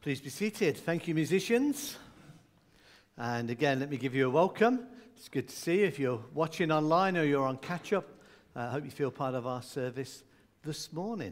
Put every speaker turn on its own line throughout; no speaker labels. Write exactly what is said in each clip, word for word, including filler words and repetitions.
Please be seated. Thank you, musicians. And again, let me give you a welcome. It's good to see you. If you're watching online or you're on catch-up, I uh, hope you feel part of our service this morning.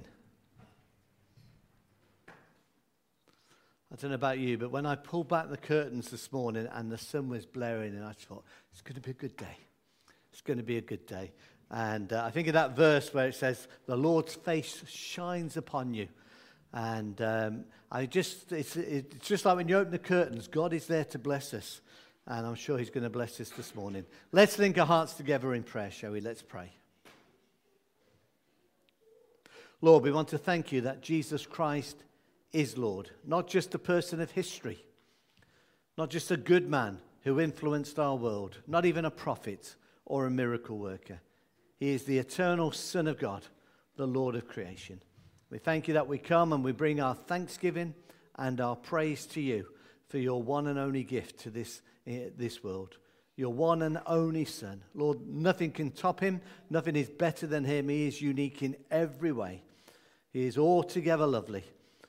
I don't know about you, but when I pulled back the curtains this morning and the sun was blaring, and I thought, it's going to be a good day. It's going to be a good day. And uh, I think of that verse where it says, the Lord's face shines upon you. And um, I just, it's, it's just like when you open the curtains, God is there to bless us. And I'm sure he's going to bless us this morning. Let's link our hearts together in prayer, shall we? Let's pray. Lord, we want to thank you that Jesus Christ is Lord, not just a person of history, not just a good man who influenced our world, not even a prophet or a miracle worker. He is the eternal Son of God, the Lord of creation. We thank you that we come and we bring our thanksgiving and our praise to you for your one and only gift to this, uh, this world, your one and only Son. Lord, nothing can top him. Nothing is better than him. He is unique in every way. He is altogether lovely.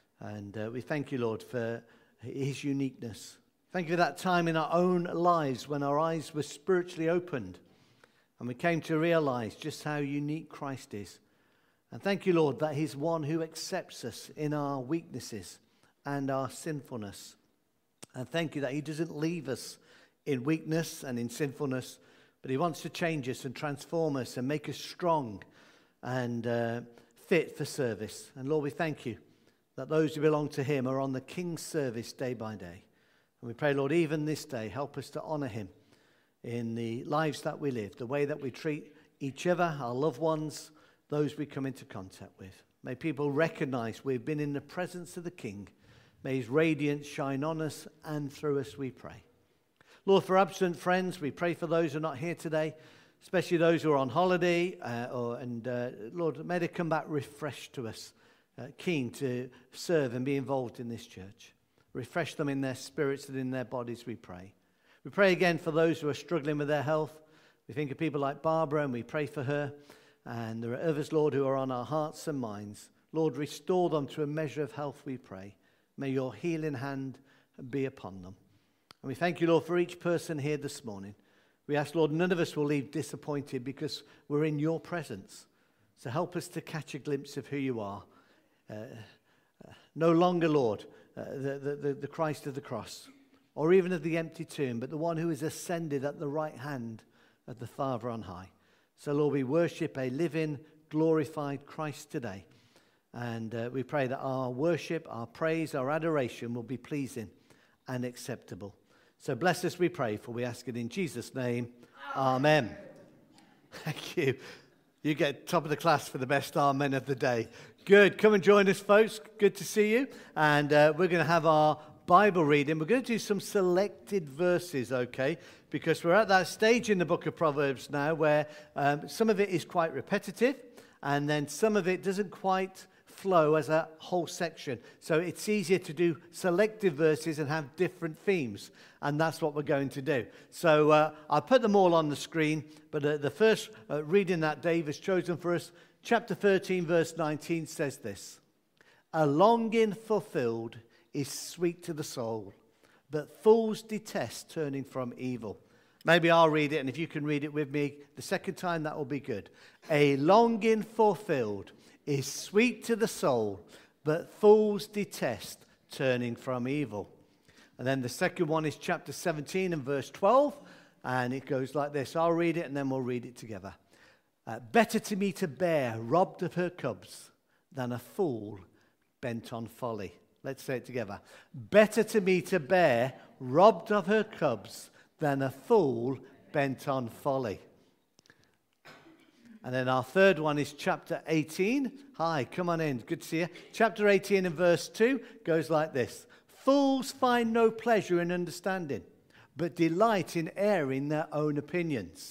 And uh, we thank you, Lord, for his uniqueness. Thank you for that time in our own lives when our eyes were spiritually opened and we came to realize just how unique Christ is. And thank you, Lord, that he's one who accepts us in our weaknesses and our sinfulness. And thank you that he doesn't leave us in weakness and in sinfulness, but he wants to change us and transform us and make us strong and uh, fit for service. And Lord, we thank you that those who belong to him are on the King's service day by day. And we pray, Lord, even this day, help us to honor him in the lives that we live, the way that we treat each other, our loved ones, those we come into contact with. May people recognize we've been in the presence of the King. May his radiance shine on us and through us, we pray. Lord, for absent friends, we pray for those who are not here today, especially those who are on holiday. Uh, or, and uh, Lord, may they come back refreshed to us, uh, keen to serve and be involved in this church. Refresh them in their spirits and in their bodies, we pray. We pray again for those who are struggling with their health. We think of people like Barbara and we pray for her. And there are others, Lord, who are on our hearts and minds. Lord, restore them to a measure of health, we pray. May your healing hand be upon them. And we thank you, Lord, for each person here this morning. We ask, Lord, none of us will leave disappointed because we're in your presence. So help us to catch a glimpse of who you are. Uh, uh, no longer, Lord, uh, the, the, the Christ of the cross, or even of the empty tomb, but the one who is ascended at the right hand of the Father on high. So, Lord, we worship a living, glorified Christ today. And uh, we pray that our worship, our praise, our adoration will be pleasing and acceptable. So bless us, we pray, for we ask it in Jesus' name. Amen. Amen. Thank you. You get top of the class for the best amen of the day. Good. Come and join us, folks. Good to see you. And uh, we're going to have our Bible reading. We're going to do some selected verses, okay? Because we're at that stage in the book of Proverbs now where um, some of it is quite repetitive and then some of it doesn't quite flow as a whole section. So it's easier to do selective verses and have different themes. And that's what we're going to do. So uh, I'll put them all on the screen. But uh, the first uh, reading that Dave has chosen for us, chapter thirteen, verse nineteen says this. A longing fulfilled is sweet to the soul, but fools detest turning from evil. Maybe I'll read it, and if you can read it with me the second time, that will be good. A longing fulfilled is sweet to the soul, but fools detest turning from evil. And then the second one is chapter seventeen and verse twelve, and it goes like this. I'll read it, and then we'll read it together. Uh, Better to meet a bear robbed of her cubs than a fool bent on folly. Let's say it together. Better to meet a bear robbed of her cubs than a fool bent on folly. And then our third one is chapter eighteen. Hi, come on in. Good to see you. Chapter eighteen and verse two goes like this. Fools find no pleasure in understanding, but delight in airing their own opinions.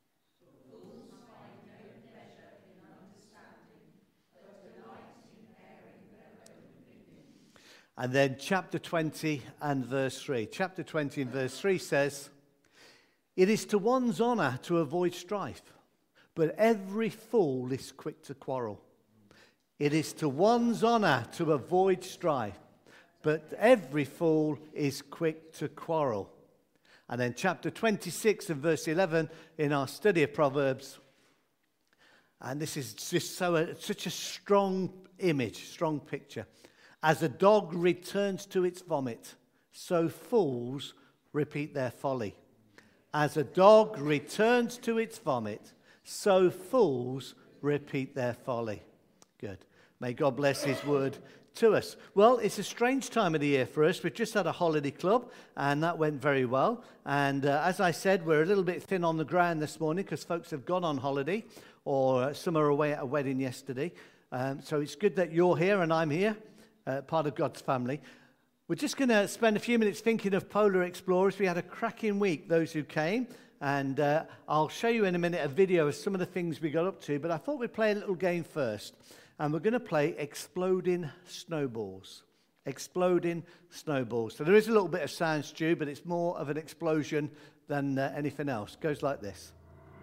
And then chapter twenty and verse three. Chapter twenty and verse three says, it is to one's honor to avoid strife, but every fool is quick to quarrel. It is to one's honor to avoid strife, but every fool is quick to quarrel. And then chapter twenty-six and verse eleven in our study of Proverbs. And this is just so uh, such a strong image, strong picture. As a dog returns to its vomit, so fools repeat their folly. As a dog returns to its vomit, so fools repeat their folly. Good. May God bless his word to us. Well, it's a strange time of the year for us. We've just had a holiday club, and that went very well. And uh, as I said, we're a little bit thin on the ground this morning because folks have gone on holiday, or some are away at a wedding yesterday. Um, so it's good that you're here and I'm here, uh, part of God's family. We're just going to spend a few minutes thinking of Polar Explorers. We had a cracking week, those who came. And uh, I'll show you in a minute a video of some of the things we got up to. But I thought we'd play a little game first. And we're going to play Exploding Snowballs. Exploding Snowballs. So there is a little bit of sound, Stu, but it's more of an explosion than uh, anything else. It goes like this.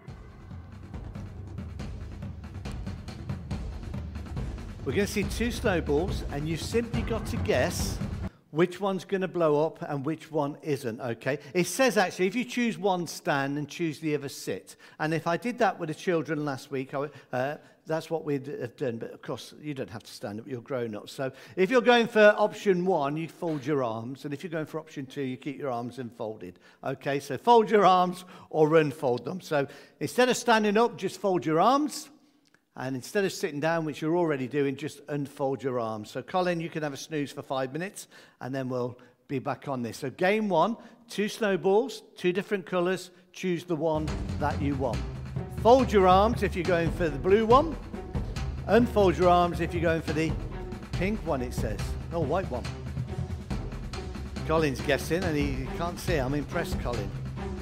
We're going to see two snowballs, and you've simply got to guess which one's going to blow up and which one isn't, okay? It says, actually, if you choose one, stand, and choose the other, sit. And if I did that with the children last week, I, uh, that's what we'd have done. But, of course, you don't have to stand up. You're grown up. So if you're going for option one, you fold your arms. And if you're going for option two, you keep your arms unfolded. Okay, so fold your arms or unfold them. So instead of standing up, just fold your arms. And instead of sitting down, which you're already doing, just unfold your arms. So, Colin, you can have a snooze for five minutes, and then we'll be back on this. So, game one, two snowballs, two different colours. Choose the one that you want. Fold your arms if you're going for the blue one. Unfold your arms if you're going for the pink one, it says. Oh, white one. Colin's guessing, and he can't see. I'm impressed, Colin.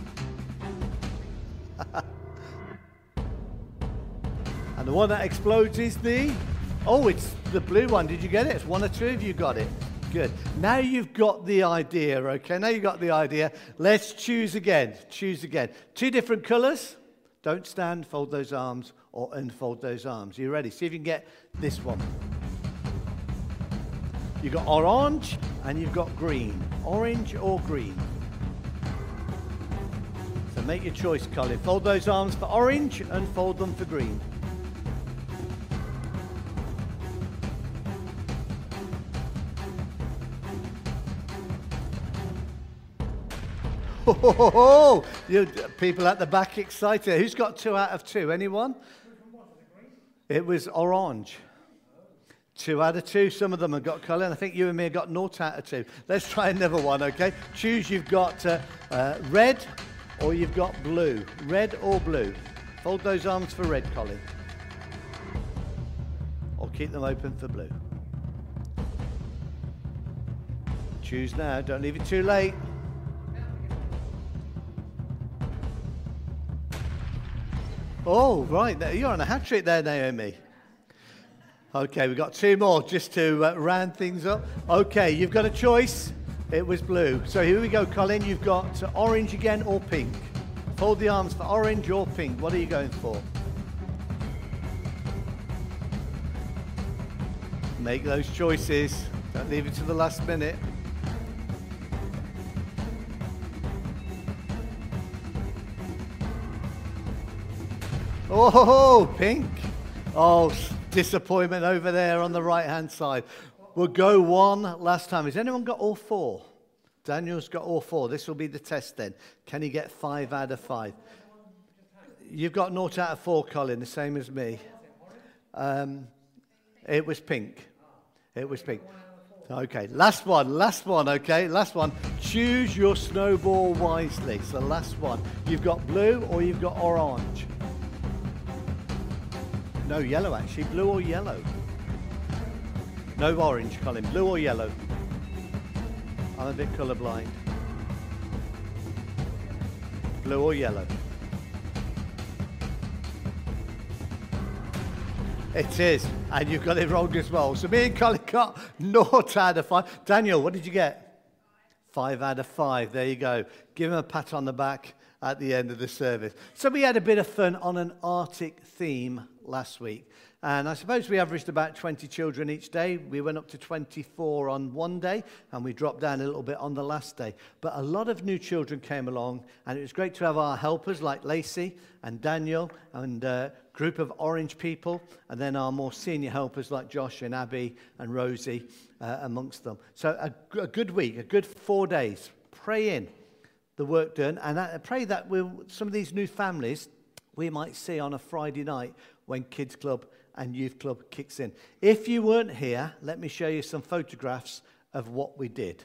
And the one that explodes is the... Oh, it's the blue one. Did you get it? It's one or two of you got it. Good. Now you've got the idea, okay? Now you've got the idea. Let's choose again. Choose again. Two different colours. Don't stand, fold those arms, or unfold those arms. Are you ready? See if you can get this one. You've got orange and you've got green. Orange or green. So make your choice, Colin. Fold those arms for orange, unfold them for green. Oh, you people at the back excited. Who's got two out of two? Anyone? It was orange. Two out of two. Some of them have got colour. And I think you and me have got naught out of two. Let's try another one, okay? Choose. You've got uh, uh, red or you've got blue. Red or blue. Fold those arms for red, Colin. Or keep them open for blue. Choose now. Don't leave it too late. Oh, right. You're on a hat trick there, Naomi. Okay, we've got two more just to uh, round things up. Okay, you've got a choice. It was blue. So here we go, Colin. You've got uh, orange again or pink. Fold the arms for orange or pink. What are you going for? Make those choices. Don't leave it to the last minute. Oh, pink. Oh, disappointment over there on the right-hand side. We'll go one last time. Has anyone got all four? Daniel's got all four. This will be the test then. Can he get five out of five? You've got naught out of four, Colin, the same as me. Um, it was pink. It was pink. Okay, last one, last one, okay, last one. Choose your snowball wisely. So last one. You've got blue or you've got orange. No, yellow actually. Blue or yellow? No orange, Colin. Blue or yellow? I'm a bit colourblind. Blue or yellow? It is. And you've got it wrong as well. So me and Colin got naught out of five. Daniel, what did you get? Five out of five. There you go. Give him a pat on the back at the end of the service. So we had a bit of fun on an Arctic theme last week. And I suppose we averaged about twenty children each day. We went up to twenty-four on one day, and we dropped down a little bit on the last day. But a lot of new children came along, and it was great to have our helpers like Lacey and Daniel and a group of Orange people, and then our more senior helpers like Josh and Abby and Rosie uh, amongst them. So a, a good week, a good four days. Pray in the work done, and I pray that we'll, some of these new families we might see on a Friday night when Kids Club and Youth Club kicks in. If you weren't here, let me show you some photographs of what we did.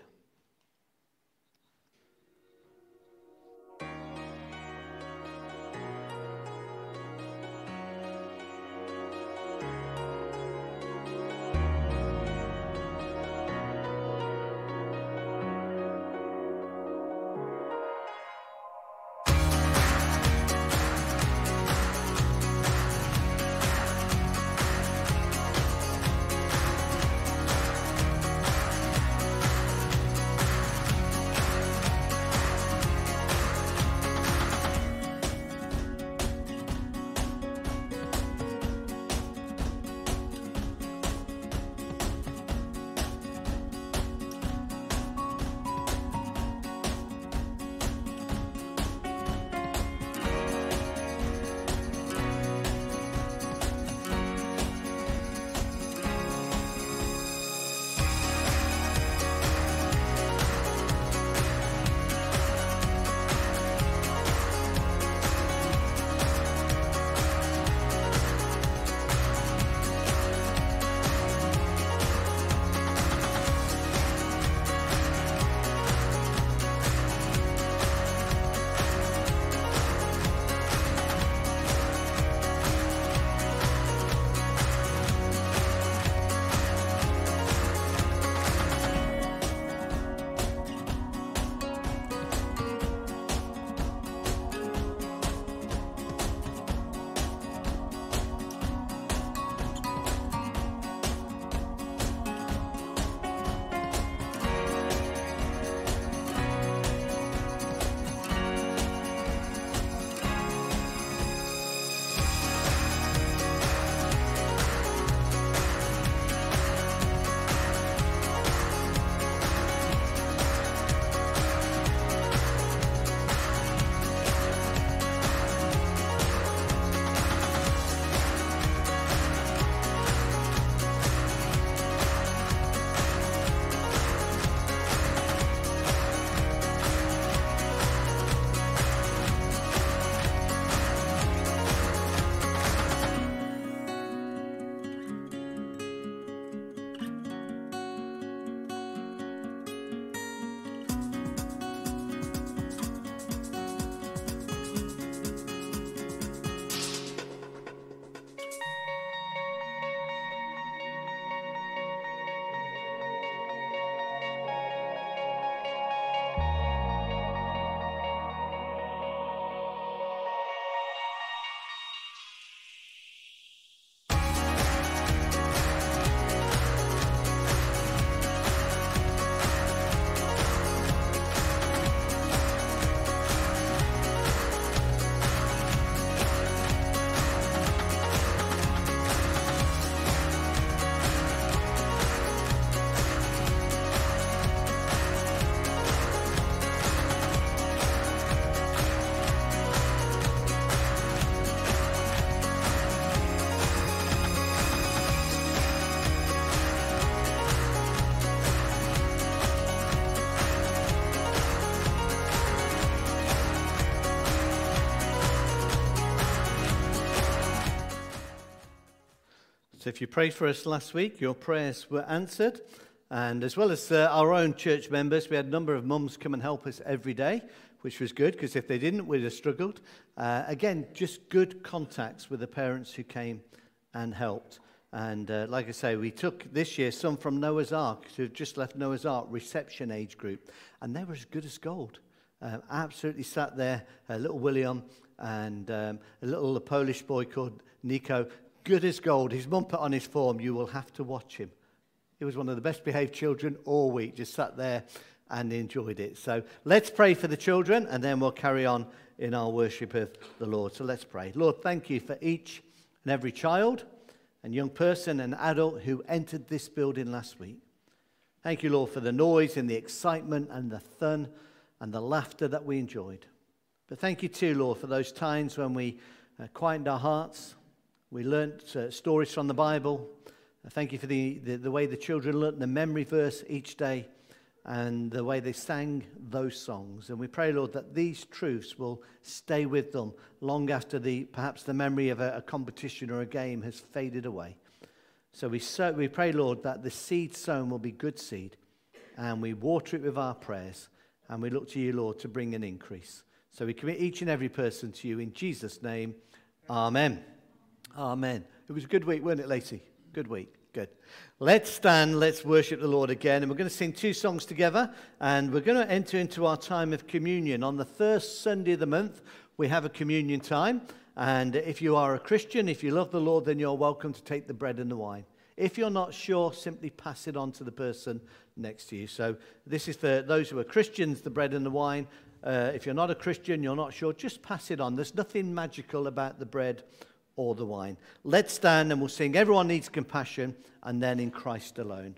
So if you prayed for us last week, your prayers were answered. And as well as uh, our own church members, we had a number of mums come and help us every day, which was good, because if they didn't, we'd have struggled. Uh, again, just good contacts with the parents who came and helped. And uh, like I say, we took this year some from Noah's Ark, who have just left Noah's Ark reception age group. And they were as good as gold. Uh, absolutely sat there, uh, little William and um, a little a Polish boy called Nico, good as gold. His mum put on his form, you will have to watch him. He was one of the best behaved children all week, just sat there and enjoyed it. So let's pray for the children, and then we'll carry on in our worship of the Lord. So let's pray. Lord, thank you for each and every child and young person and adult who entered this building last week. Thank you, Lord, for the noise and the excitement and the fun and the laughter that we enjoyed. But thank you too, Lord, for those times when we uh, quietened our hearts. We learnt uh, stories from the Bible. Uh, thank you for the, the, the way the children learnt the memory verse each day and the way they sang those songs. And we pray, Lord, that these truths will stay with them long after the perhaps the memory of a, a competition or a game has faded away. So we, so we pray, Lord, that the seed sown will be good seed, and we water it with our prayers, and we look to you, Lord, to bring an increase. So we commit each and every person to you in Jesus' name. Amen. Amen. It was a good week, wasn't it, Lacey? Good week. Good. Let's stand, let's worship the Lord again, and we're going to sing two songs together, and we're going to enter into our time of communion. On the first Sunday of the month, we have a communion time, and if you are a Christian, if you love the Lord, then you're welcome to take the bread and the wine. If you're not sure, simply pass it on to the person next to you. So this is for those who are Christians, the bread and the wine. Uh, if you're not a Christian, you're not sure, just pass it on. There's nothing magical about the bread or the wine. Let's stand and we'll sing Everyone Needs Compassion, and then In Christ Alone.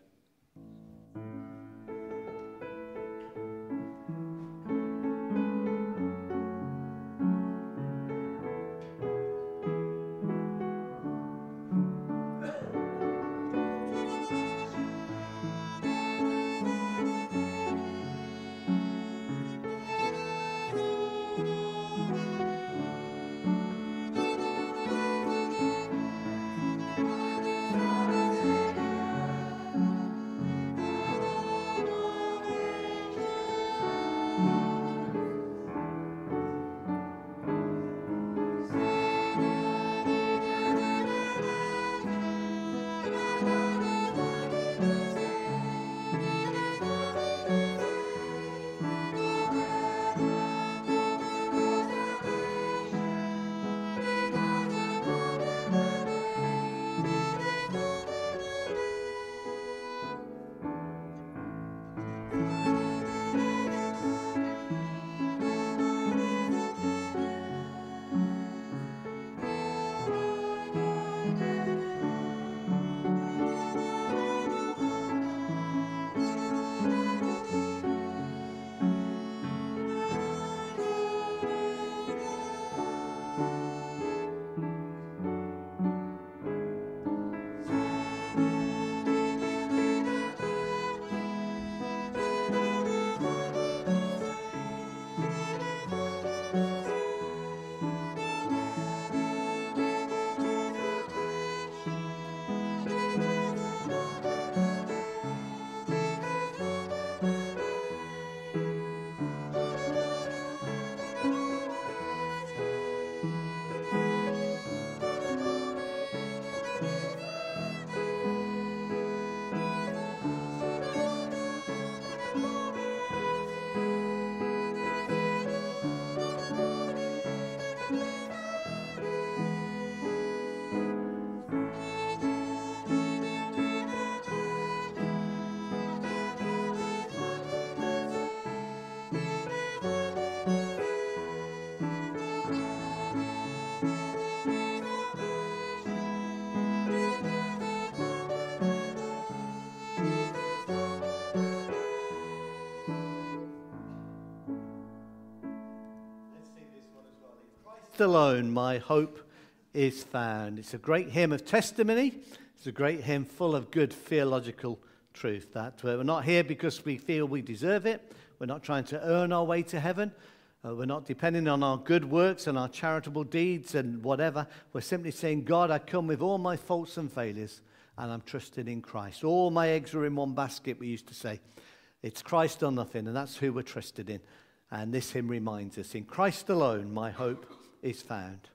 Alone, my hope is found. It's a great hymn of testimony. It's a great hymn full of good theological truth. That we're not here because we feel we deserve it. We're not trying to earn our way to heaven. Uh, we're not depending on our good works and our charitable deeds and whatever. We're simply saying, God, I come with all my faults and failures, and I'm trusting in Christ. All my eggs are in one basket, we used to say. It's Christ or nothing, and that's who we're trusted in. And this hymn reminds us, in Christ alone, my hope is found.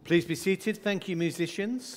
Please be seated. Thank you, musicians.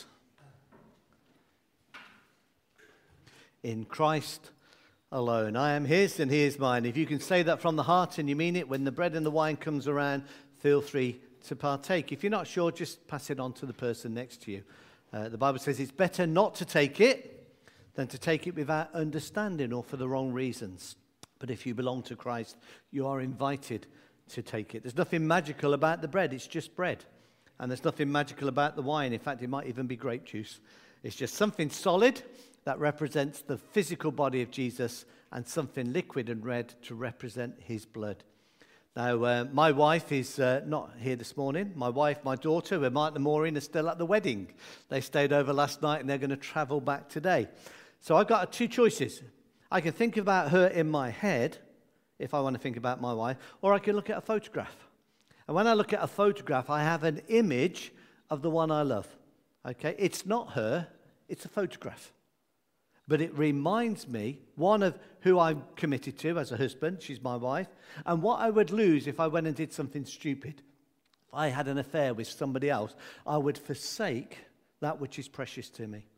In Christ alone. I am his and he is mine. If you can say that from the heart and you mean it, when the bread and the wine comes around, feel free to partake. If you're not sure, just pass it on to the person next to you. Uh, the Bible says it's better not to take it than to take it without understanding or for the wrong reasons. But if you belong to Christ, you are invited to take it. There's nothing magical about the bread. It's just bread. And there's nothing magical about the wine. In fact, it might even be grape juice. It's just something solid that represents the physical body of Jesus and something liquid and red to represent his blood. Now, uh, my wife is uh, not here this morning. My wife, my daughter, and Martin and Maureen are still at the wedding. They stayed over last night and they're going to travel back today. So I've got two choices. I can think about her in my head, if I want to think about my wife, or I can look at a photograph. And when I look at a photograph, I have an image of the one I love. Okay? It's not her, it's a photograph. But it reminds me, one, of who I'm committed to as a husband, she's my wife, and what I would lose if I went and did something stupid. If I had an affair with somebody else, I would forsake that which is precious to me.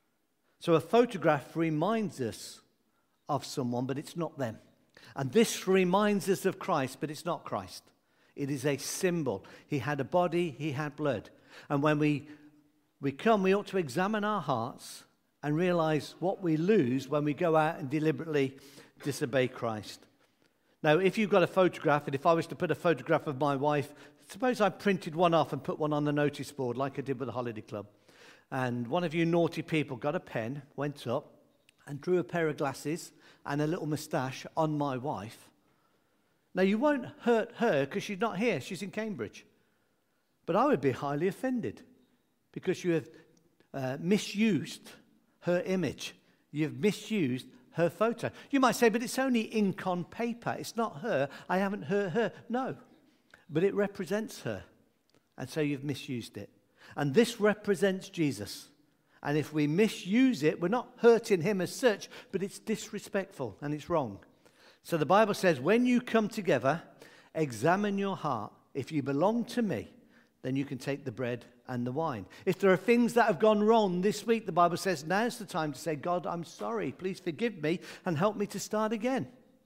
So a photograph reminds us of someone, but it's not them. And this reminds us of Christ, but it's not Christ. It is a symbol. He had a body, he had blood. And when we, we come, we ought to examine our hearts and realize what we lose when we go out and deliberately disobey Christ. Now, if you've got a photograph, and if I was to put a photograph of my wife, suppose I printed one off and put one on the notice board like I did with the Holiday Club. And one of you naughty people got a pen, went up, and drew a pair of glasses and a little moustache on my wife. Now, you won't hurt her because she's not here. She's in Cambridge. But I would be highly offended because you have uh, misused her image. You've misused her photo. You might say, but it's only ink on paper. It's not her. I haven't hurt her. No. But it represents her. And so you've misused it. And this represents Jesus. And if we misuse it, we're not hurting him as such, but it's disrespectful and it's wrong. So the Bible says, when you come together, examine your heart. If you belong to me, then you can take the bread and the wine. If there are things that have gone wrong this week, the Bible says, now's the time to say, God, I'm sorry. Please forgive me and help me to start again.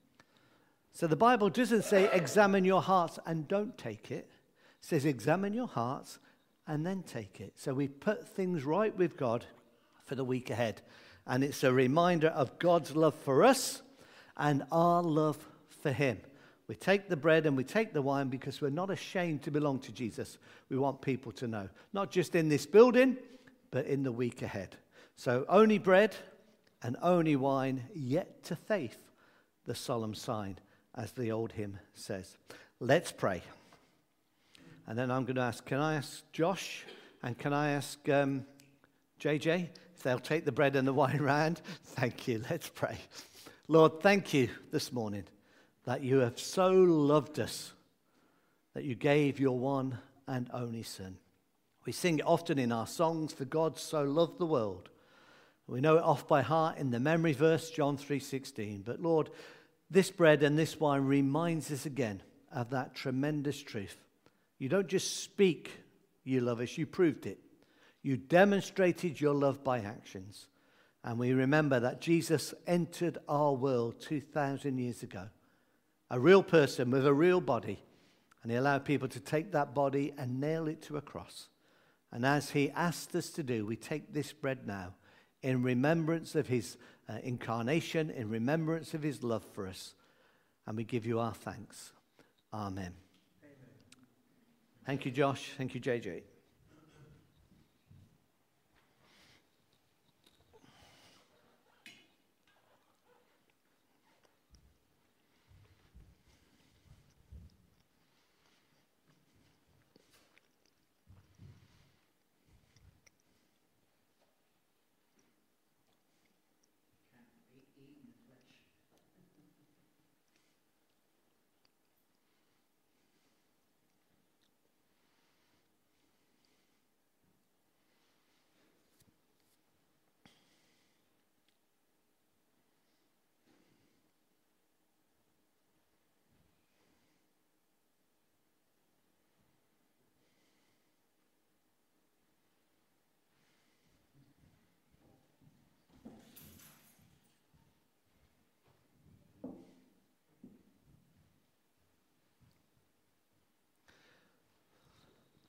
So the Bible doesn't say examine your hearts and don't take it. It says examine your hearts and then take it. So we put things right with God for the week ahead. And it's a reminder of God's love for us and our love for him. We take the bread and we take the wine because we're not ashamed to belong to Jesus. We want people to know, not just in this building, but in the week ahead. So only bread and only wine, yet to faith, the solemn sign, as the old hymn says. Let's pray. And then I'm going to ask, can I ask Josh and can I ask um, J J if they'll take the bread and the wine round? Thank you. Let's pray. Lord, thank you this morning that you have so loved us, that you gave your one and only Son. We sing it often in our songs, for God so loved the world. We know it off by heart in the memory verse, John three sixteen. But Lord, this bread and this wine reminds us again of that tremendous truth. You don't just speak you love us, you proved it. You demonstrated your love by actions. And we remember that Jesus entered our world two thousand years ago. A real person with a real body. And he allowed people to take that body and nail it to a cross. And as he asked us to do, we take this bread now in remembrance of his uh, incarnation, in remembrance of his love for us. And we give you our thanks. Amen. Amen. Thank you, Josh. Thank you, J J.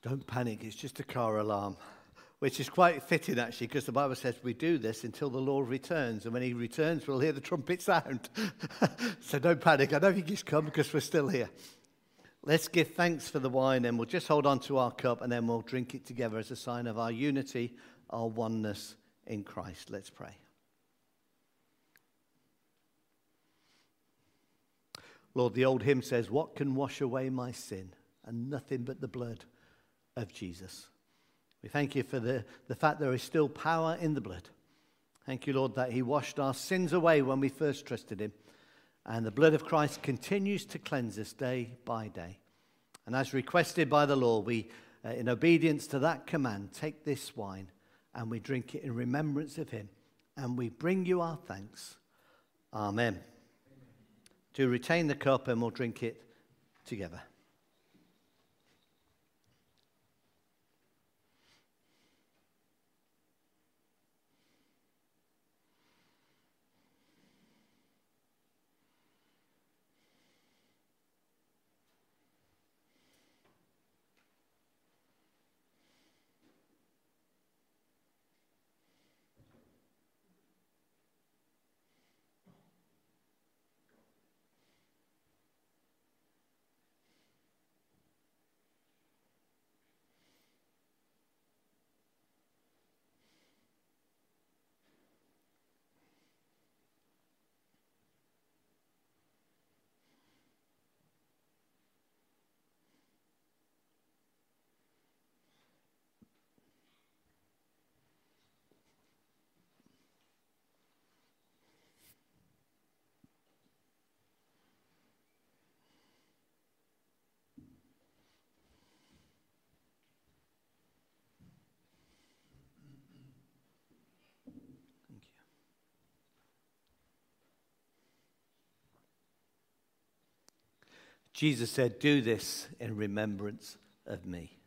Don't panic, it's just a car alarm. Which is quite fitting, actually, because the Bible says we do this until the Lord returns. And when he returns, we'll hear the trumpet sound. So don't panic. I don't think he's come because we're still here. Let's give thanks for the wine, and we'll just hold on to our cup, and then we'll drink it together as a sign of our unity, our oneness in Christ. Let's pray. Lord, the old hymn says, "What can wash away my sin? And nothing but the blood of Jesus." We thank you for the, the fact there is still power in the blood. Thank you, Lord, that he washed our sins away when we first trusted him. And the blood of Christ continues to cleanse us day by day. And as requested by the Lord, we, uh, in obedience to that command, take this wine and we drink it in remembrance of him. And we bring you our thanks. Amen. Amen. To retain the cup, and we'll drink it together. Jesus said, "Do this in remembrance of me."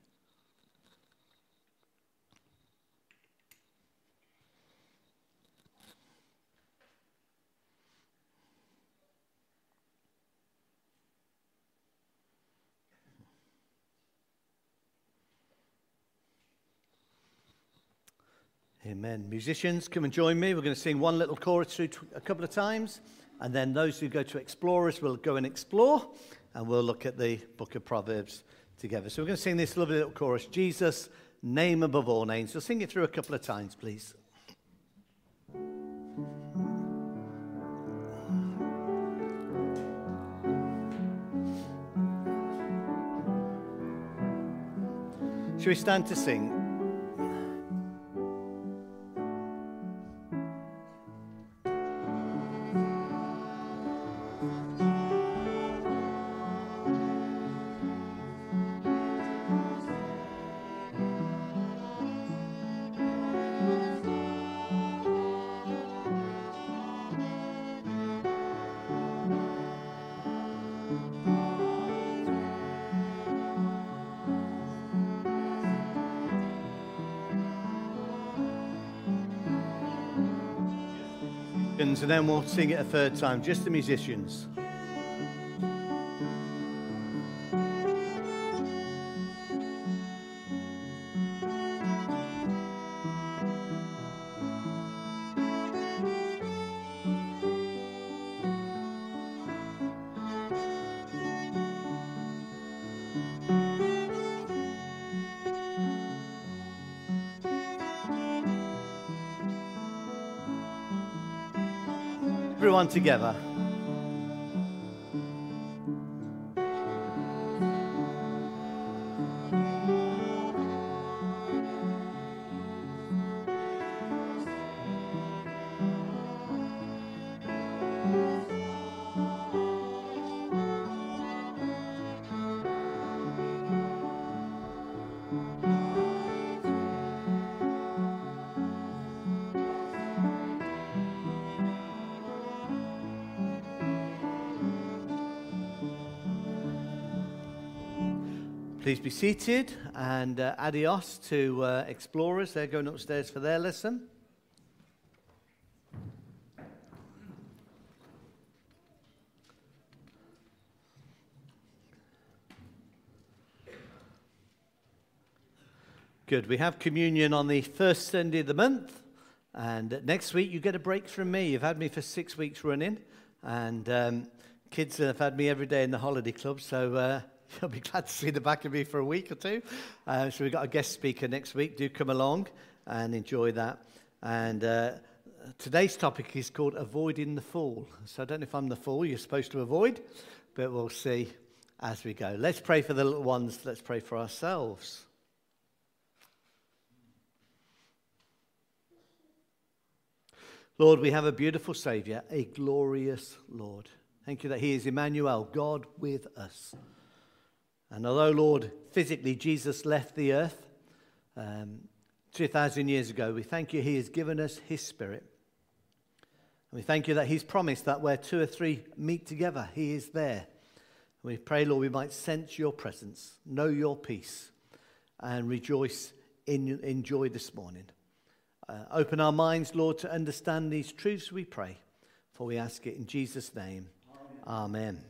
Amen. Musicians, come and join me. We're going to sing one little chorus through a couple of times, and then those who go to Explorers will go and explore, and we'll look at the book of Proverbs together. So we're going to sing this lovely little chorus, Jesus, name above all names. So sing it through a couple of times, please. Shall we stand to sing? And then we'll sing it a third time, just the musicians. Everyone together. Please be seated, and uh, adios to uh, Explorers. They're going upstairs for their lesson. Good. We have communion on the first Sunday of the month, and next week you get a break from me. You've had me for six weeks running, and um, kids have had me every day in the holiday club, so uh, you'll be glad to see the back of me for a week or two. Uh, so we've got a guest speaker next week. Do come along and enjoy that. And uh, today's topic is called Avoiding the Fool. So I don't know if I'm the fool you're supposed to avoid, but we'll see as we go. Let's pray for the little ones. Let's pray for ourselves. Lord, we have a beautiful Saviour, a glorious Lord. Thank you that he is Emmanuel, God with us. And although, Lord, physically Jesus left the earth um, two thousand years ago, we thank you he has given us his Spirit. And we thank you that he's promised that where two or three meet together, he is there. And we pray, Lord, we might sense your presence, know your peace, and rejoice in, in joy this morning. Uh, open our minds, Lord, to understand these truths, we pray. For we ask it in Jesus' name. Amen. Amen.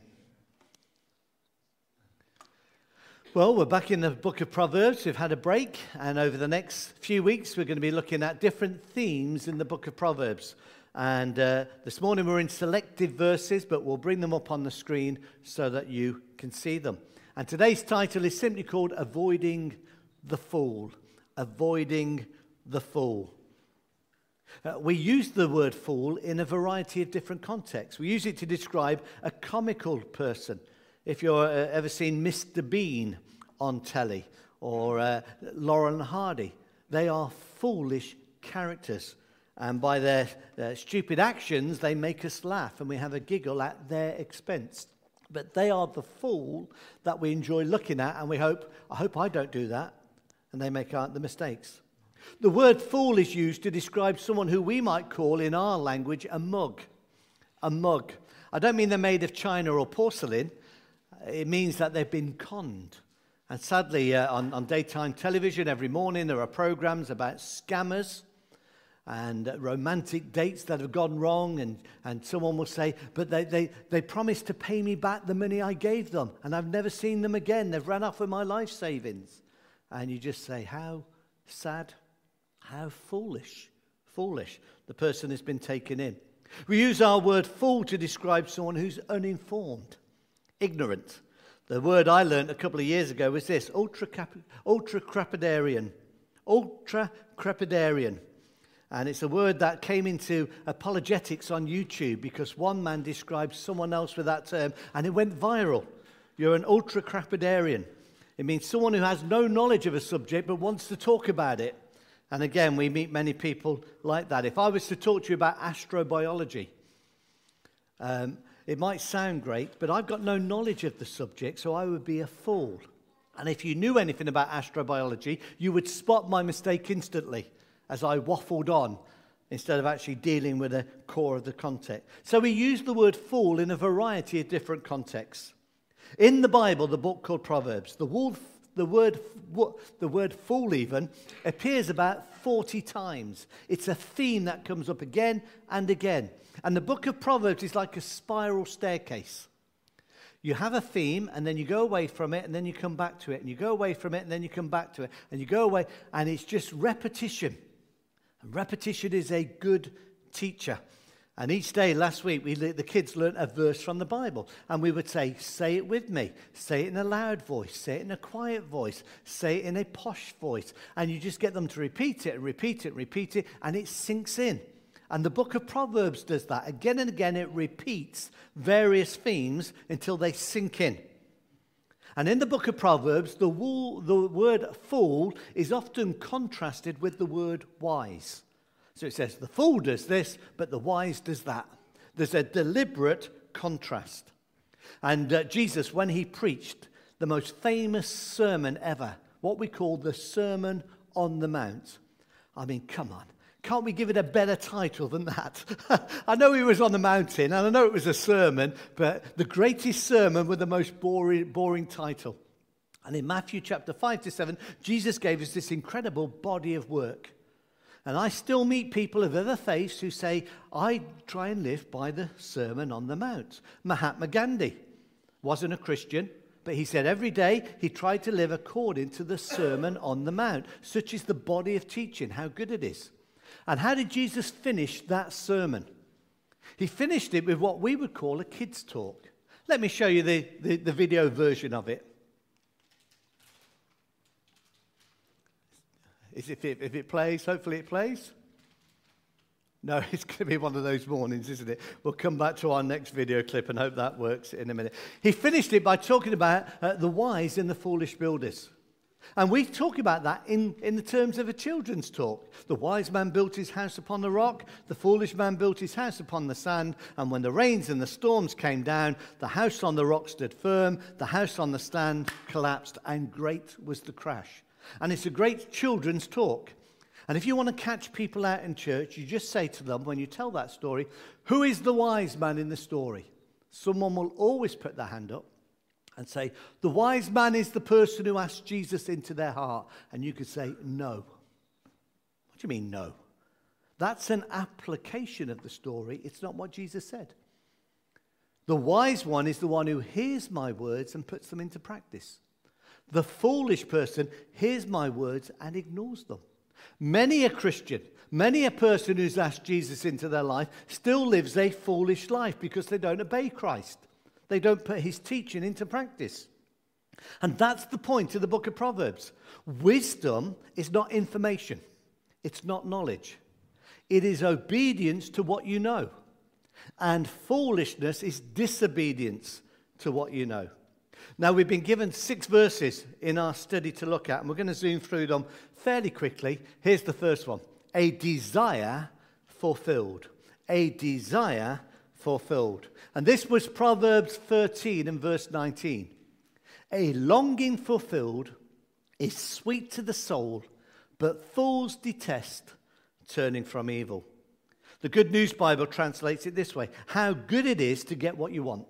Well, we're back in the book of Proverbs. We've had a break, and over the next few weeks, we're going to be looking at different themes in the book of Proverbs. And uh, this morning we're in selected verses, but we'll bring them up on the screen so that you can see them. And today's title is simply called Avoiding the Fool. Avoiding the Fool. Uh, we use the word fool in a variety of different contexts. We use it to describe a comical person. If you've uh, ever seen Mister Bean on telly or uh, Laurel and Hardy, they are foolish characters. And by their uh, stupid actions, they make us laugh and we have a giggle at their expense. But they are the fool that we enjoy looking at, and we hope, I hope I don't do that, and they make out the mistakes. The word fool is used to describe someone who we might call in our language a mug. A mug. I don't mean they're made of china or porcelain. It means that they've been conned. And sadly, uh, on, on daytime television every morning there are programs about scammers and uh, romantic dates that have gone wrong. And, and someone will say, but they, they, they promised to pay me back the money I gave them. And I've never seen them again. They've run off with my life savings. And you just say, how sad. How foolish, foolish the person has been taken in. We use our word fool to describe someone who's uninformed, ignorant. The word I learned a couple of years ago was this, ultra-crepidarian. Ultra-crepidarian. And it's a word that came into apologetics on YouTube because one man described someone else with that term and it went viral. You're an ultra-crepidarian. It means someone who has no knowledge of a subject but wants to talk about it. And again, we meet many people like that. If I was to talk to you about astrobiology, um, it might sound great, but I've got no knowledge of the subject, so I would be a fool. And if you knew anything about astrobiology, you would spot my mistake instantly as I waffled on instead of actually dealing with the core of the context. So we use the word fool in a variety of different contexts. In the Bible, the book called Proverbs, the wolf The word, the word fool even appears about forty times. It's a theme that comes up again and again. And the book of Proverbs is like a spiral staircase. You have a theme and then you go away from it and then you come back to it. And you go away from it and then you come back to it. And you go away and it's just repetition. And repetition is a good teacher. And each day, last week, we the kids learned a verse from the Bible. And we would say, say it with me. Say it in a loud voice. Say it in a quiet voice. Say it in a posh voice. And you just get them to repeat it and repeat it and repeat it. And it sinks in. And the book of Proverbs does that. Again and again, it repeats various themes until they sink in. And in the book of Proverbs, the, wool, the word fool is often contrasted with the word wise. So it says, the fool does this, but the wise does that. There's a deliberate contrast. And uh, Jesus, when he preached the most famous sermon ever, what we call the Sermon on the Mount. I mean, come on. Can't we give it a better title than that? I know he was on the mountain, and I know it was a sermon, but the greatest sermon with the most boring, boring title. And in Matthew chapter five to seven, Jesus gave us this incredible body of work. And I still meet people of other faiths who say, I try and live by the Sermon on the Mount. Mahatma Gandhi wasn't a Christian, But he said every day he tried to live according to the Sermon on the Mount. Such is the body of teaching, how good it is. And how did Jesus finish that sermon? He finished it with what we would call a kid's talk. Let me show you the, the, the video version of it. Is it, if it plays, hopefully it plays. No, it's going to be one of those mornings, isn't it? We'll come back to our next video clip and hope that works in a minute. He finished it by talking about uh, the wise and the foolish builders. And we talk about that in, in the terms of a children's talk. The wise man built his house upon the rock. The foolish man built his house upon the sand. And when the rains and the storms came down, the house on the rock stood firm. The house on the sand collapsed, and great was the crash. And it's a great children's talk. And if you want to catch people out in church, you just say to them, when you tell that story, who is the wise man in the story? Someone will always put their hand up and say, the wise man is the person who asked Jesus into their heart. And you could say, no. What do you mean, no? That's an application of the story. It's not what Jesus said. The wise one is the one who hears my words and puts them into practice. The foolish person hears my words and ignores them. Many a Christian, many a person who's asked Jesus into their life still lives a foolish life because they don't obey Christ. They don't put his teaching into practice. And that's the point of the book of Proverbs. Wisdom is not information. It's not knowledge. It is obedience to what you know. And foolishness is disobedience to what you know. Now, we've been given six verses in our study to look at, and we're going to zoom through them fairly quickly. Here's the first one. A desire fulfilled. A desire fulfilled. And this was Proverbs thirteen and verse nineteen. A longing fulfilled is sweet to the soul, but fools detest turning from evil. The Good News Bible translates it this way. How good it is to get what you want.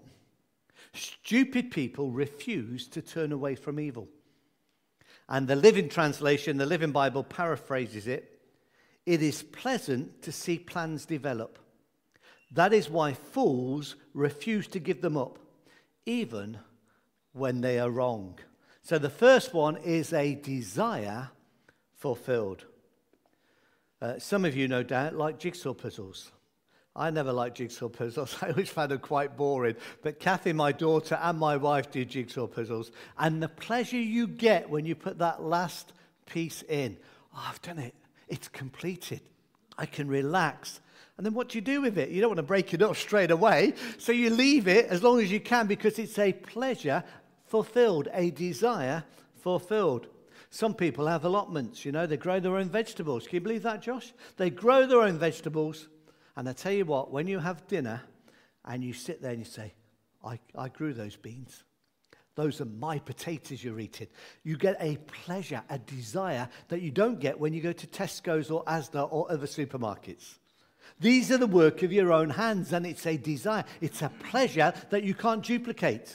Stupid people refuse to turn away from evil. And the Living Translation, the Living Bible, paraphrases it. It is pleasant to see plans develop. That is why fools refuse to give them up, even when they are wrong. So the first one is a desire fulfilled. Uh, some of you, no doubt, like jigsaw puzzles. I never liked jigsaw puzzles. I always found them quite boring. But Kathy, my daughter, and my wife do jigsaw puzzles. And the pleasure you get when you put that last piece in. Oh, I've done it. It's completed. I can relax. And then what do you do with it? You don't want to break it up straight away. So you leave it as long as you can because it's a pleasure fulfilled, a desire fulfilled. Some people have allotments, you know. They grow their own vegetables. Can you believe that, Josh? They grow their own vegetables. And I tell you what, when you have dinner and you sit there and you say, I, I grew those beans. Those are my potatoes you're eating. You get a pleasure, a desire that you don't get when you go to Tesco's or Asda or other supermarkets. These are the work of your own hands, and it's a desire. It's a pleasure that you can't duplicate.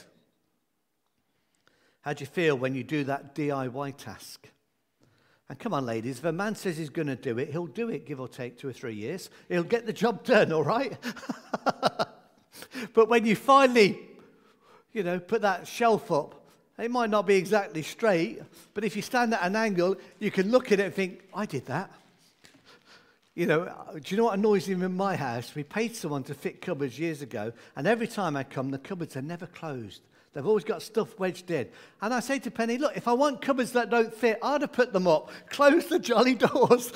How do you feel when you do that D I Y task? And come on, ladies, if a man says he's going to do it, he'll do it, give or take two or three years. He'll get the job done, all right? But when you finally, you know, put that shelf up, it might not be exactly straight, but if you stand at an angle, you can look at it and think, I did that. You know, do you know what annoys me in my house? We paid someone to fit cupboards years ago, and every time I come, the cupboards are never closed. They've always got stuff wedged in. And I say to Penny, look, if I want cupboards that don't fit, I'd have put them up. Close the jolly doors.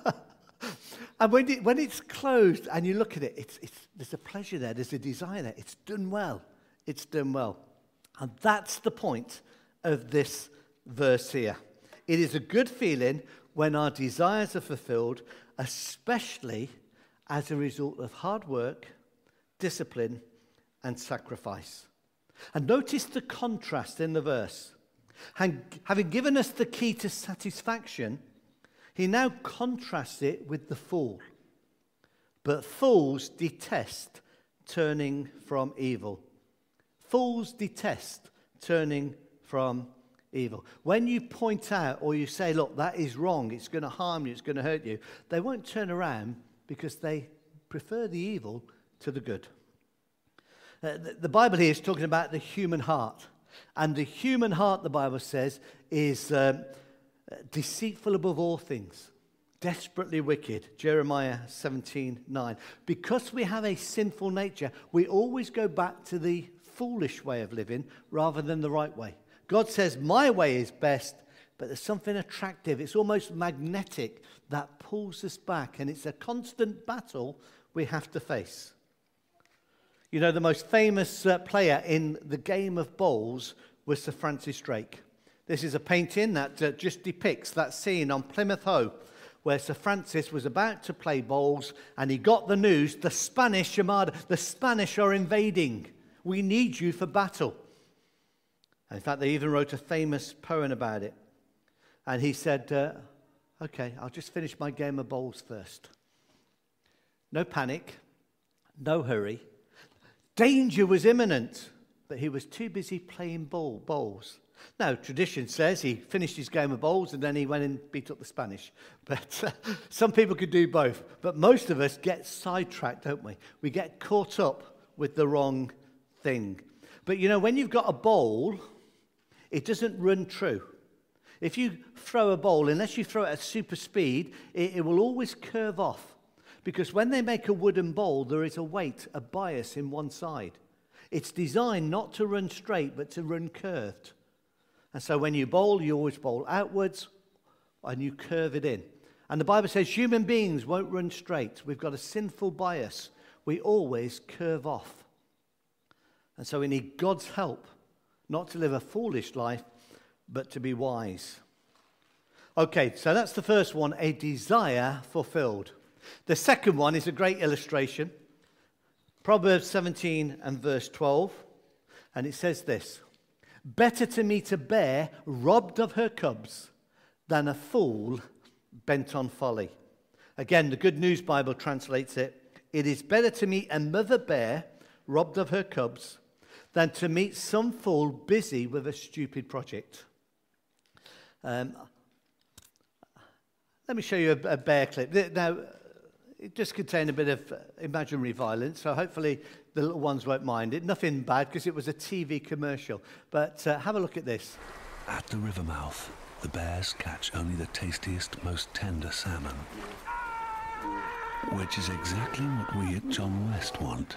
And when, it, when it's closed and you look at it, it's, it's, there's a pleasure there. There's a desire there. It's done well. It's done well. And that's the point of this verse here. It is a good feeling when our desires are fulfilled, especially as a result of hard work, discipline, and sacrifice. And notice the contrast in the verse. Having given us the key to satisfaction, he now contrasts it with the fool. But fools detest turning from evil. Fools detest turning from evil. When you point out or you say, look, that is wrong, it's going to harm you, it's going to hurt you, they won't turn around because they prefer the evil to the good. Uh, the, the Bible here is talking about the human heart. And the human heart, the Bible says, is um, deceitful above all things, desperately wicked. Jeremiah seventeen nine. Because we have a sinful nature, we always go back to the foolish way of living rather than the right way. God says, my way is best, but there's something attractive. It's almost magnetic that pulls us back, and it's a constant battle we have to face. You know, the most famous uh, player in the game of bowls was Sir Francis Drake. This is a painting that uh, just depicts that scene on Plymouth Hoe, where Sir Francis was about to play bowls, and he got the news, the Spanish Armada, the Spanish are invading. We need you for battle. And in fact, they even wrote a famous poem about it. And he said, uh, okay, I'll just finish my game of bowls first. No panic, no hurry. Danger was imminent, but he was too busy playing bowl, bowls. Now, tradition says he finished his game of bowls and then he went and beat up the Spanish. But uh, some people could do both. But most of us get sidetracked, don't we? We get caught up with the wrong thing. But you know, when you've got a bowl, it doesn't run true. If you throw a bowl, unless you throw it at super speed, it, it will always curve off. Because when they make a wooden bowl, there is a weight, a bias in one side. It's designed not to run straight, but to run curved. And so when you bowl, you always bowl outwards, and you curve it in. And the Bible says human beings won't run straight. We've got a sinful bias. We always curve off. And so we need God's help, not to live a foolish life, but to be wise. Okay, so that's the first one, a desire fulfilled. The second one is a great illustration. Proverbs seventeen and verse twelve. And it says this: better to meet a bear robbed of her cubs than a fool bent on folly. Again, the Good News Bible translates it: it is better to meet a mother bear robbed of her cubs than to meet some fool busy with a stupid project. Um, let me show you a, a bear clip. Now, it just contained a bit of imaginary violence, so hopefully the little ones won't mind it. Nothing bad, because it was a T V commercial. But uh, have a look at this.
At the river mouth, the bears catch only the tastiest, most tender salmon, which is exactly what we at John West want.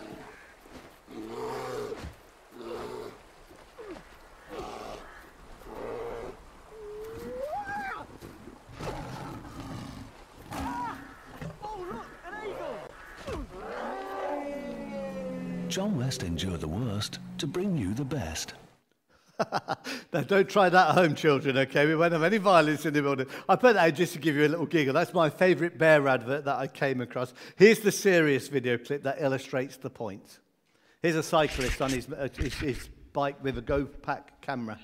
John West endured the worst to bring you the best.
Now, don't try that at home, children, okay? We won't have any violence in the building. I put that out just to give you a little giggle. That's my favourite bear advert that I came across. Here's the serious video clip that illustrates the point. Here's a cyclist on his, uh, his, his bike with a Go-Pack camera.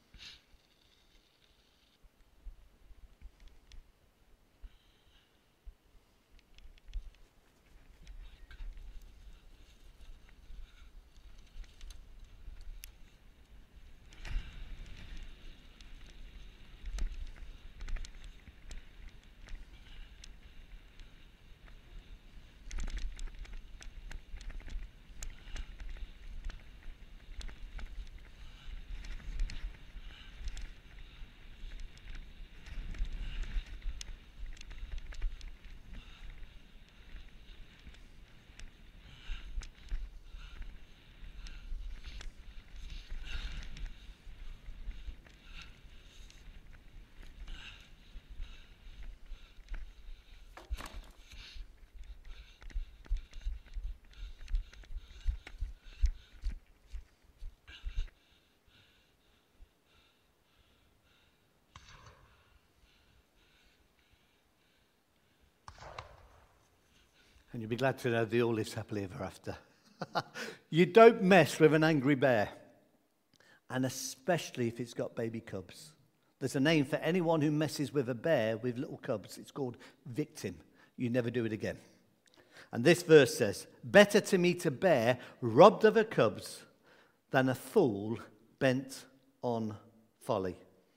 And you'll be glad to know they all live happily ever after. You don't mess with an angry bear, and especially if it's got baby cubs. There's a name for anyone who messes with a bear with little cubs. It's called victim. You never do it again. And this verse says, better to meet a bear robbed of her cubs than a fool bent on folly.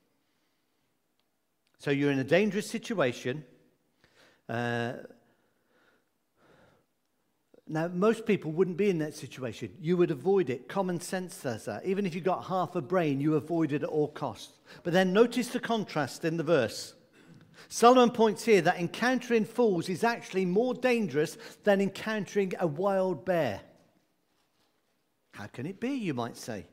So you're in a dangerous situation. Uh, Now, most people wouldn't be in that situation. You would avoid it. Common sense says that. Even if you got half a brain, you avoid it at all costs. But then notice the contrast in the verse. Solomon points here that encountering fools is actually more dangerous than encountering a wild bear. How can it be, you might say?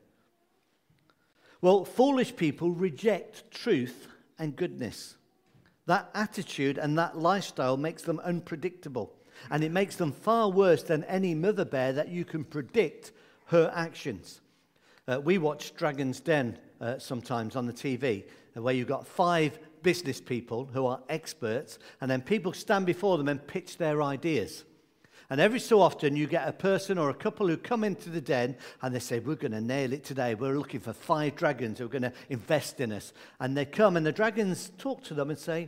Well, foolish people reject truth and goodness. That attitude and that lifestyle makes them unpredictable. And it makes them far worse than any mother bear that you can predict her actions. Uh, we watch Dragon's Den uh, sometimes on the T V, where you've got five business people who are experts, and then people stand before them and pitch their ideas. And every so often you get a person or a couple who come into the den and they say, we're going to nail it today. We're looking for five dragons who are going to invest in us. And they come and the dragons talk to them and say,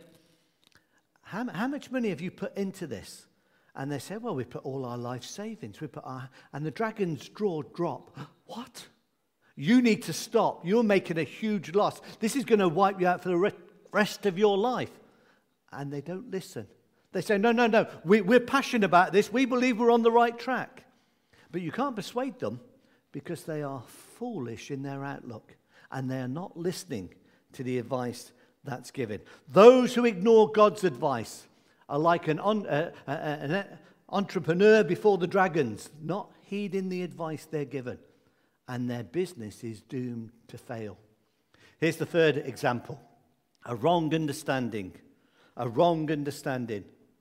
how, how much money have you put into this? And they say, well, we put all our life savings. We put our, and the dragon's jaw drop. What? You need to stop. You're making a huge loss. This is going to wipe you out for the rest of your life. And they don't listen. They say, no, no, no, we, we're passionate about this. We believe we're on the right track. But you can't persuade them because they are foolish in their outlook and they are not listening to the advice that's given. Those who ignore God's advice are like an, on, uh, uh, an entrepreneur before the dragons, not heeding the advice they're given. And their business is doomed to fail. Here's the third example. A wrong understanding. A wrong understanding.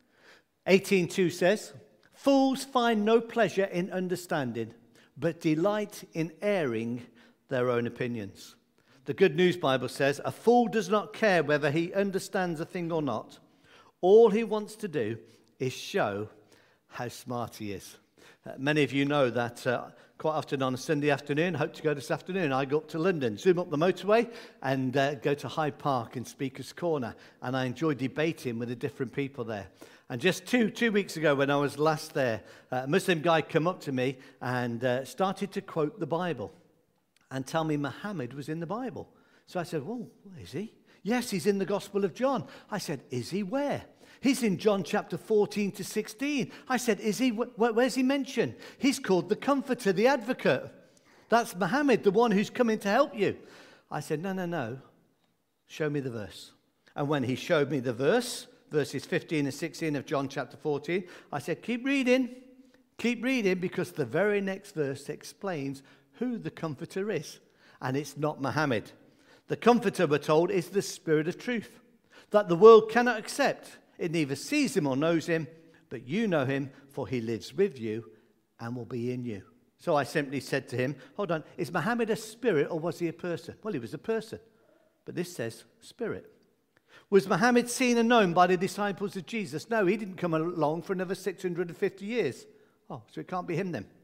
eighteen two says, fools find no pleasure in understanding, but delight in airing their own opinions. The Good News Bible says, a fool does not care whether he understands a thing or not. All he wants to do is show how smart he is. Uh, many of you know that uh, quite often on a Sunday afternoon, hope to go this afternoon, I go up to London, zoom up the motorway and uh, go to Hyde Park in Speaker's Corner. And I enjoy debating with the different people there. And just two two weeks ago when I was last there, a Muslim guy came up to me and uh, started to quote the Bible and tell me Muhammad was in the Bible. So I said, well, is he? Yes, he's in the Gospel of John. I said, is he where? He's in John chapter fourteen to sixteen. I said, is he? Wh- where's he mentioned? He's called the Comforter, the Advocate. That's Muhammad, the one who's coming to help you. I said, no, no, no. Show me the verse. And when he showed me the verse, verses fifteen and sixteen of John chapter fourteen, I said, keep reading. Keep reading, because the very next verse explains who the Comforter is. And it's not Muhammad. The Comforter, we're told, is the Spirit of truth, that the world cannot accept. It neither sees him or knows him, but you know him, for he lives with you and will be in you. So I simply said to him, hold on, is Muhammad a spirit or was he a person? Well, he was a person, but this says spirit. Was Muhammad seen and known by the disciples of Jesus? No, he didn't come along for another six hundred fifty years. Oh, so it can't be him then.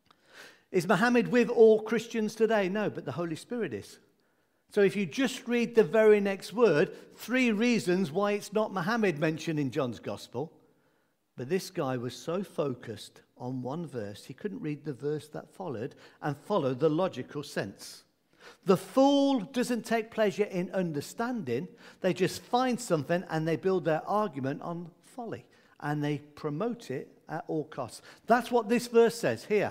Is Muhammad with all Christians today? No, but the Holy Spirit is. So if you just read the very next word, three reasons why it's not Muhammad mentioned in John's Gospel. But this guy was so focused on one verse, he couldn't read the verse that followed and follow the logical sense. The fool doesn't take pleasure in understanding. They just find something and they build their argument on folly. And they promote it at all costs. That's what this verse says here.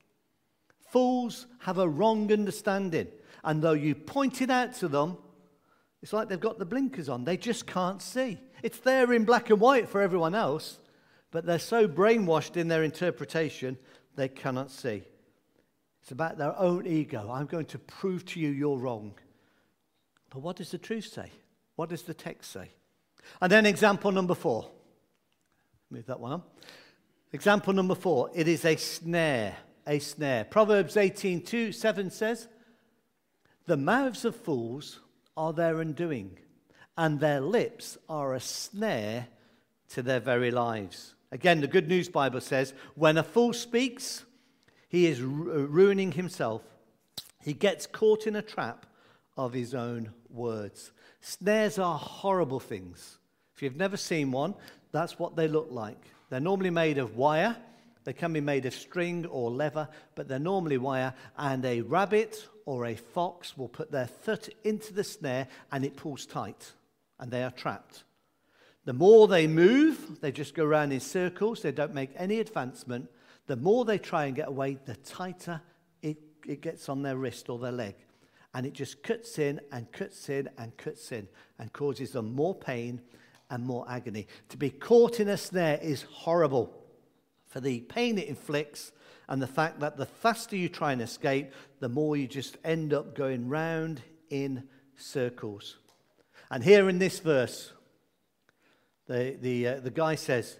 Fools have a wrong understanding. And though you point it out to them, it's like they've got the blinkers on. They just can't see. It's there in black and white for everyone else, but they're so brainwashed in their interpretation, they cannot see. It's about their own ego. I'm going to prove to you you're wrong. But what does the truth say? What does the text say? And then example number four. Move that one on. Example number four. It is a snare. A snare. Proverbs eighteen two, seven says, the mouths of fools are their undoing, and their lips are a snare to their very lives. Again, the Good News Bible says, when a fool speaks, he is ru- ruining himself. He gets caught in a trap of his own words. Snares are horrible things. If you've never seen one, that's what they look like. They're normally made of wire. They can be made of string or leather, but they're normally wire, and a rabbit or a fox will put their foot into the snare and it pulls tight and they are trapped. The more they move, they just go around in circles, they don't make any advancement. The more they try and get away, the tighter it, it gets on their wrist or their leg. And it just cuts in and cuts in and cuts in and causes them more pain and more agony. To be caught in a snare is horrible. For the pain it inflicts and the fact that the faster you try and escape, the more you just end up going round in circles. And here in this verse, the, the, uh, the guy says,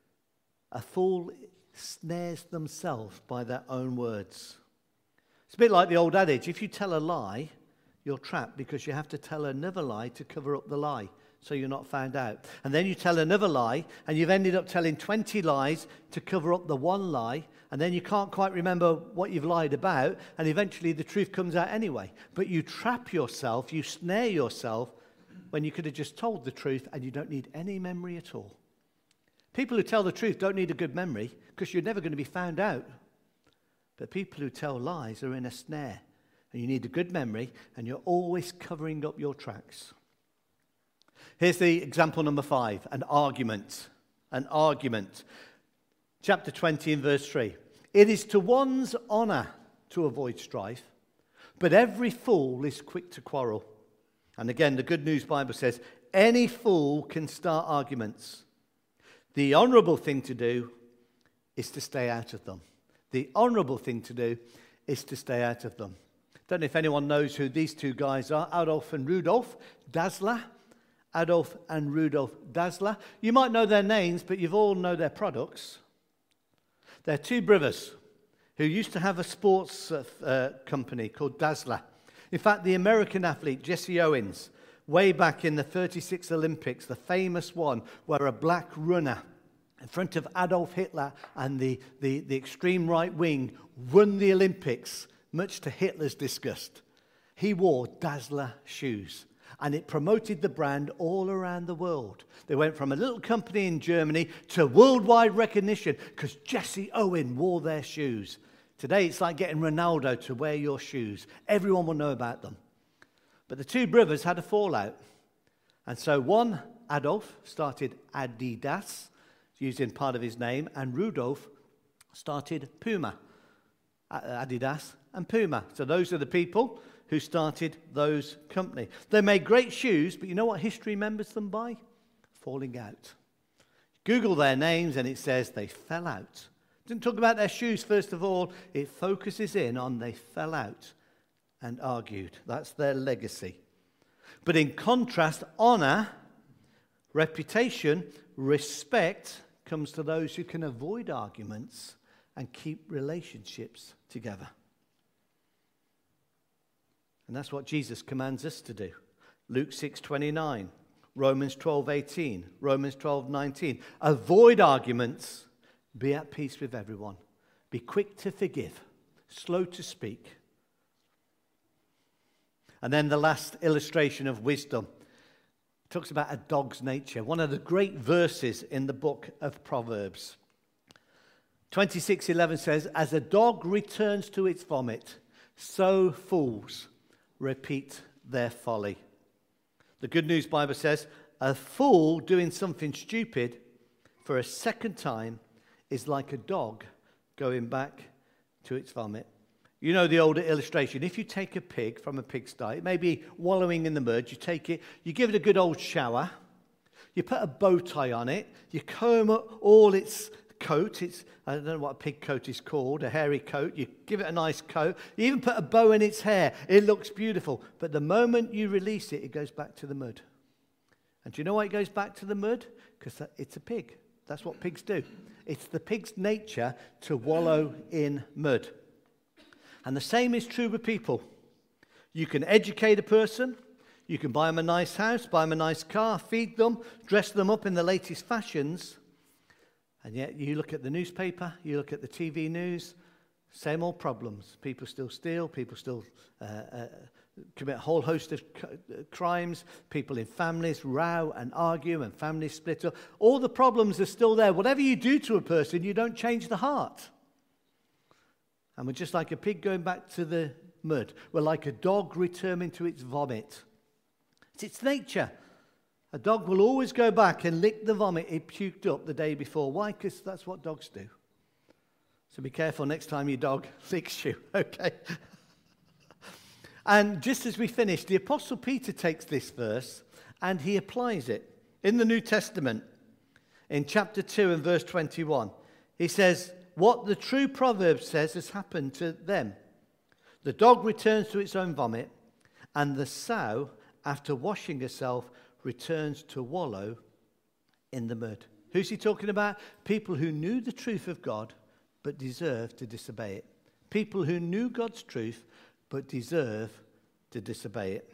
a fool snares themselves by their own words. It's a bit like the old adage, if you tell a lie, you're trapped because you have to tell another lie to cover up the lie so you're not found out. And then you tell another lie and you've ended up telling twenty lies to cover up the one lie, and then you can't quite remember what you've lied about, and eventually the truth comes out anyway. But you trap yourself, you snare yourself when you could have just told the truth and you don't need any memory at all. People who tell the truth don't need a good memory because you're never going to be found out. But people who tell lies are in a snare, and you need a good memory, and you're always covering up your tracks. Here's the example number five, an argument. An argument. Chapter twenty in verse three. It is to one's honor to avoid strife, but every fool is quick to quarrel. And again, the Good News Bible says, any fool can start arguments. The honorable thing to do is to stay out of them. The honorable thing to do is to stay out of them. Don't know if anyone knows who these two guys are, Adolf and Rudolf Dassler. Adolf and Rudolf Dassler. You might know their names, but you've all know their products. They're two brothers who used to have a sports uh, uh, company called Dassler. In fact, the American athlete Jesse Owens, way back in the thirty-six Olympics, the famous one where a black runner in front of Adolf Hitler and the, the, the extreme right wing won the Olympics, much to Hitler's disgust. He wore Dassler shoes, and it promoted the brand all around the world. They went from a little company in Germany to worldwide recognition because Jesse Owens wore their shoes. Today it's like getting Ronaldo to wear your shoes. Everyone will know about them. But the two brothers had a fallout. And so one, Adolf, started Adidas, using part of his name, and Rudolf started Puma. Adidas and Puma. So those are the people who started those companies. They made great shoes, but you know what history remembers them by? Falling out. Google their names and it says they fell out. It doesn't talk about their shoes first of all. It focuses in on they fell out and argued. That's their legacy. But in contrast, honor, reputation, respect comes to those who can avoid arguments and keep relationships together. And that's what Jesus commands us to do. Luke six twenty-nine, Romans twelve eighteen, Romans twelve nineteen. Avoid arguments, be at peace with everyone. Be quick to forgive, slow to speak. And then the last illustration of wisdom talks about a dog's nature. One of the great verses in the book of Proverbs. twenty-six eleven says, as a dog returns to its vomit, so fools repeat their folly. The Good News Bible says, a fool doing something stupid for a second time is like a dog going back to its vomit. You know the older illustration. If you take a pig from a pigsty, it may be wallowing in the mud, you take it, you give it a good old shower, you put a bow tie on it, you comb up all its coat, it's, I don't know what a pig coat is called, a hairy coat, you give it a nice coat, you even put a bow in its hair, it looks beautiful, but the moment you release it, it goes back to the mud. And do you know why it goes back to the mud? Because it's a pig. That's what pigs do. It's the pig's nature to wallow in mud. And the same is true with people. You can educate a person, you can buy them a nice house, buy them a nice car, feed them, dress them up in the latest fashions, and yet you look at the newspaper, you look at the T V news, same old problems. People still steal, people still uh, uh, commit a whole host of crimes, people in families row and argue and families split up. All the problems are still there. Whatever you do to a person, you don't change the heart. And we're just like a pig going back to the mud. We're like a dog returning to its vomit. It's its nature. A dog will always go back and lick the vomit it puked up the day before. Why? Because that's what dogs do. So be careful next time your dog licks you, okay? And just as we finish, the Apostle Peter takes this verse and he applies it. In the New Testament, in chapter two and verse twenty-one, he says, what the true proverb says has happened to them. The dog returns to its own vomit, and the sow, after washing herself, returns to wallow in the mud. Who's he talking about? People who knew the truth of God, but deserve to disobey it. People who knew God's truth, but deserve to disobey it.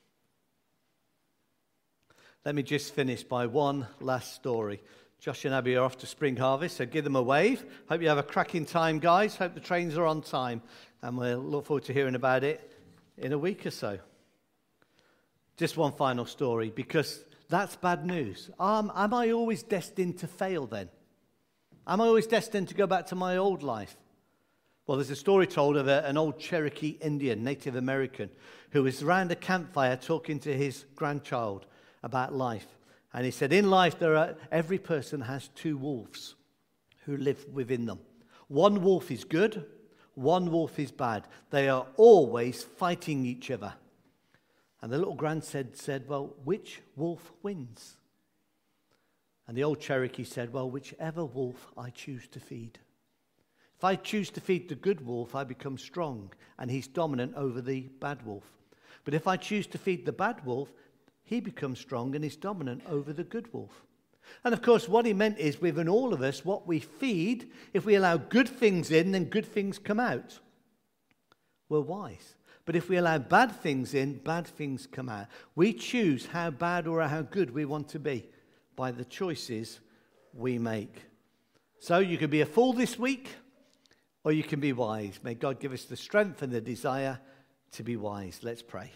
Let me just finish by one last story. Josh and Abby are off to Spring Harvest, so give them a wave. Hope you have a cracking time, guys. Hope the trains are on time, and we'll look forward to hearing about it in a week or so. Just one final story, because that's bad news. Um, am I always destined to fail then? Am I always destined to go back to my old life? Well, there's a story told of a, an old Cherokee Indian, Native American, who was around a campfire talking to his grandchild about life. And he said, in life, there are, every person has two wolves who live within them. One wolf is good, one wolf is bad. They are always fighting each other. And the little grandson said, well, which wolf wins? And the old Cherokee said, well, whichever wolf I choose to feed. If I choose to feed the good wolf, I become strong, and he's dominant over the bad wolf. But if I choose to feed the bad wolf, he becomes strong and is dominant over the good wolf. And of course, what he meant is, within all of us, what we feed, if we allow good things in, then good things come out. We're wise. But if we allow bad things in, bad things come out. We choose how bad or how good we want to be by the choices we make. So you can be a fool this week, or you can be wise. May God give us the strength and the desire to be wise. Let's pray.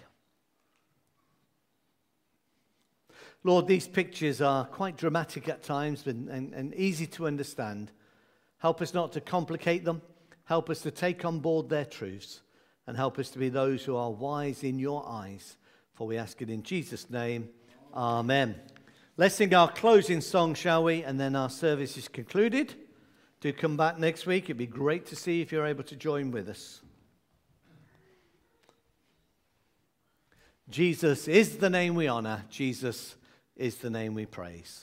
Lord, these pictures are quite dramatic at times and, and, and easy to understand. Help us not to complicate them. Help us to take on board their truths. And help us to be those who are wise in your eyes. For we ask it in Jesus' name. Amen. Let's sing our closing song, shall we? And then our service is concluded. Do come back next week. It'd be great to see if you're able to join with us. Jesus is the name we honor. Jesus is the name we praise.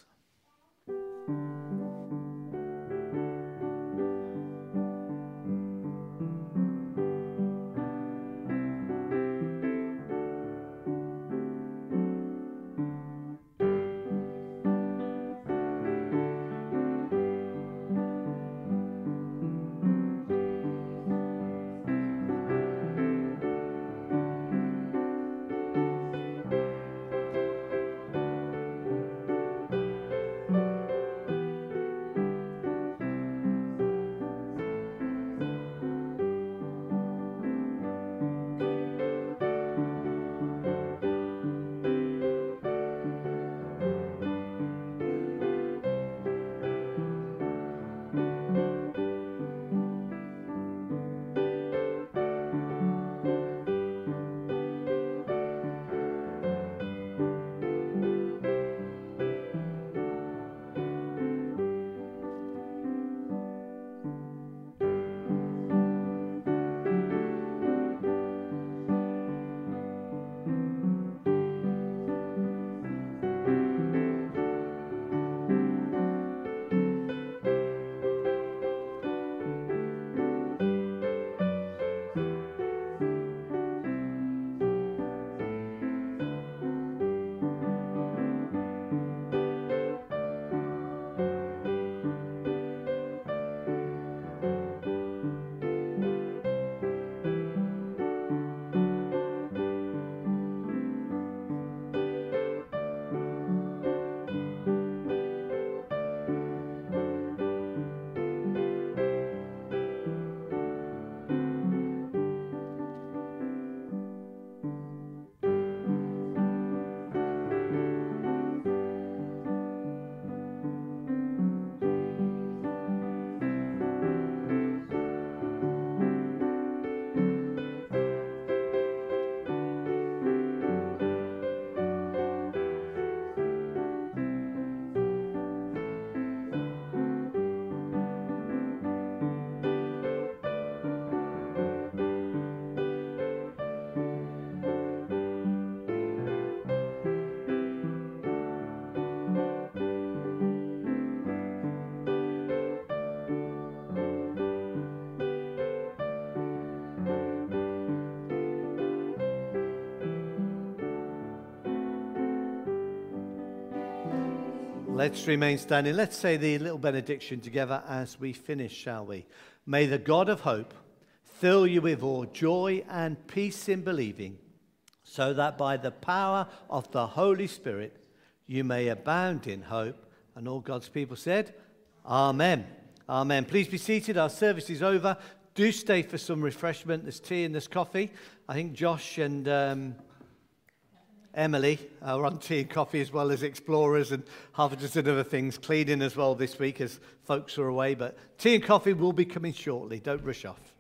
Let's remain standing. Let's say the little benediction together as we finish, shall we? May the God of hope fill you with all joy and peace in believing, so that by the power of the Holy Spirit you may abound in hope. And all God's people said, Amen. Amen. Please be seated. Our service is over. Do stay for some refreshment. There's tea and there's coffee. I think Josh and um, Emily are on tea and coffee as well as explorers and half a dozen other things. Cleaning as well this week as folks are away. But tea and coffee will be coming shortly. Don't rush off.